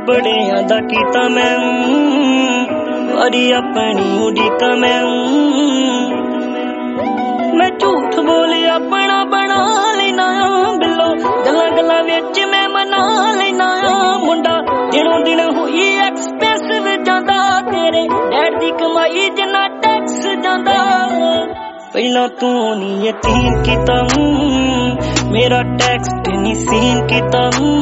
बड़ियां दा कीता मैं वारी अपनी उड़ीका मैं झूठ बोले अपना बना लेना बिलो गल्लां गल्लां विच मैं मना लेना मुंडा दिनों दिन होई एक्सपेंसिव जांदा तेरे डैड दी कमाई जिन्ना टैक्स जांदा पहला तू नहीं यकीन कीता मेरा टैक्स नहीं सीन कीता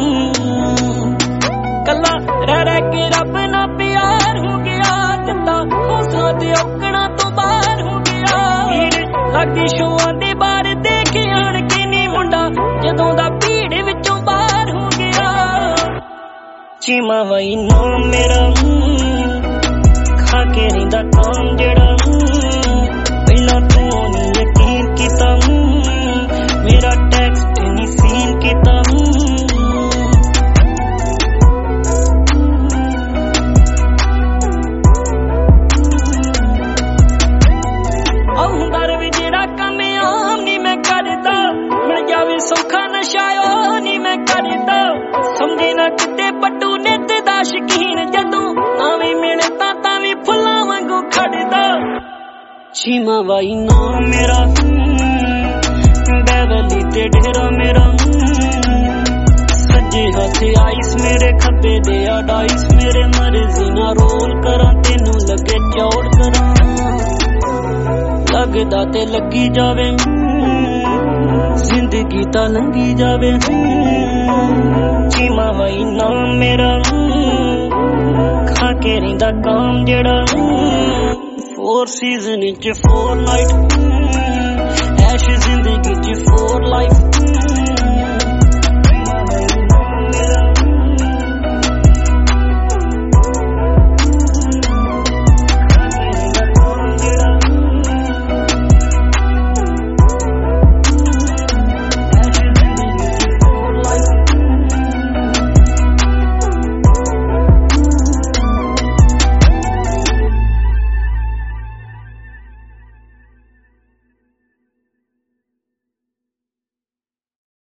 कला रह के रब ना प्यार हो गया जिता हौसला दे औकड़ा तो बाहर हो गया लगदी शोआं दे बाहर देख आण के नी मुंडा जदों दा भीड़ विचों बाहर हो गया चीमा वही नाम मेरा खा के रहिंदा काम जेड़ा पहला तू नहीं यकीन कीता मेरा टैक्स नहीं सीन कीता औंदर भी जेड़ा कम आम नहीं मैं करदा मिल जावे सौखा नशायो नहीं मैं करदा समझे ना किते पट्टू नित दा शकीन जदों आवे मिले तां भी फुल्लां वांगू खड़दा चीमा वाई नाम मेरा बेवली ते डेरा मेरा सज्जे हाथे आइस मेरे खब्बे दे डाइस मेरे मर्जी ना रोल करा तेनू लगे चौड़ करा लगदा ते लगी जावे जिंदगी ता लंघी जावे चीमा वाई नाम मेरा खा के रहिंदा काम जेड़ा 4 सीजन च 4 नाइट ऐश जिंदगी च 4 लाइफ